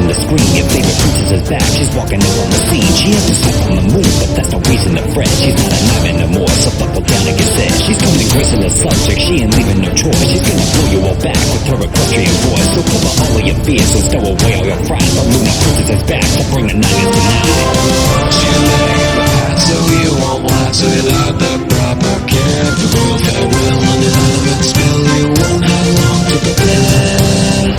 reason to scream. Your favorite princess is back, she's walking up on the scene. She has to step on the moon, but that's no reason to fret. She's not a knight anymore, so buckle down and get set. She's coming gracing the subject, she ain't leaving no choice. She's gonna blow you all back with her equestrian voice. So cover all of your fears and stow away all your pride. The Luna princess is back to bring the night into night. She's laying in the past so you won't lie. So without the proper care, the world farewell on the element spell. You won't have long to prepare.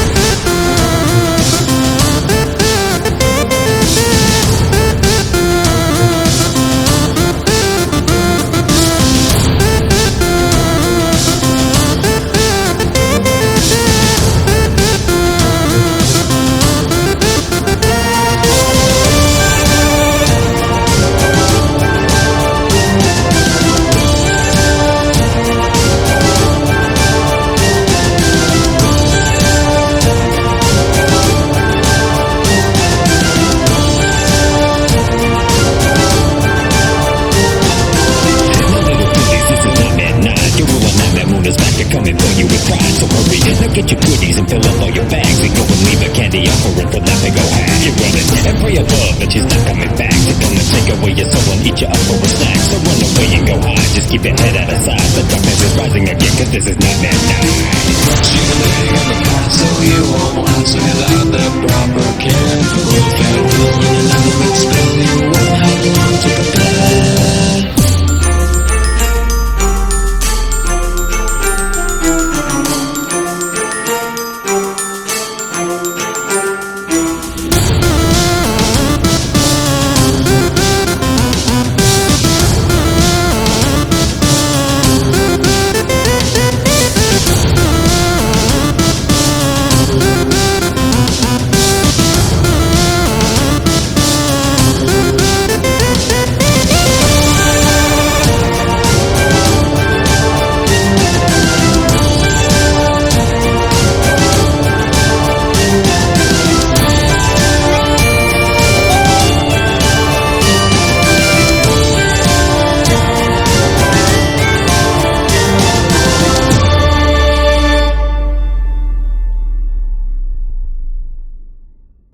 Coming for you with pride, so hurry. Now get your goodies and fill up all your bags and go and leave a candy offering for that big old hag. You're running and pray above that she's not coming back to come and take away your soul and eat you up for a snack. So run away and go hide, just keep your head out of sight. The darkness is rising again, cause this is Nightmare Night. She's laying in the past so you won't lie. So